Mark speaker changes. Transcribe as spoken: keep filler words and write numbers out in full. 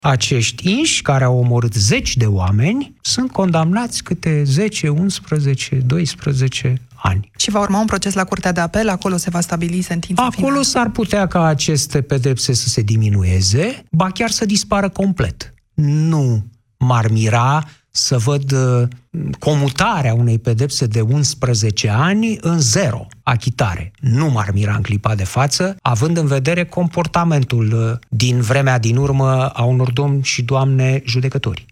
Speaker 1: Acești inși care au omorât zeci de oameni sunt condamnați câte zece, unsprezece, doisprezece ani.
Speaker 2: Și va urma un proces la Curtea de Apel? Acolo se va stabili sentința
Speaker 1: Acolo
Speaker 2: finală?
Speaker 1: s-ar putea ca aceste pedepse să se diminueze, ba chiar să dispară complet. Nu m-ar mira să văd uh, comutarea unei pedepse de unsprezece ani în zero, achitare. Nu m-ar mira în clipa de față, având în vedere comportamentul uh, din vremea din urmă a unor domni și doamne judecători.